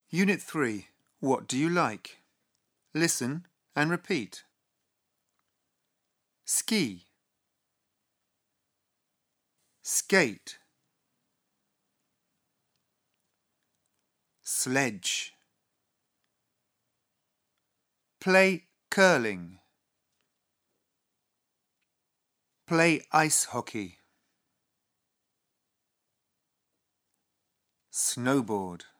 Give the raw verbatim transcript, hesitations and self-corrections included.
Unit three. What do you like? Listen and repeat. Ski, skate, sledge, play curling, play ice hockey, snowboard.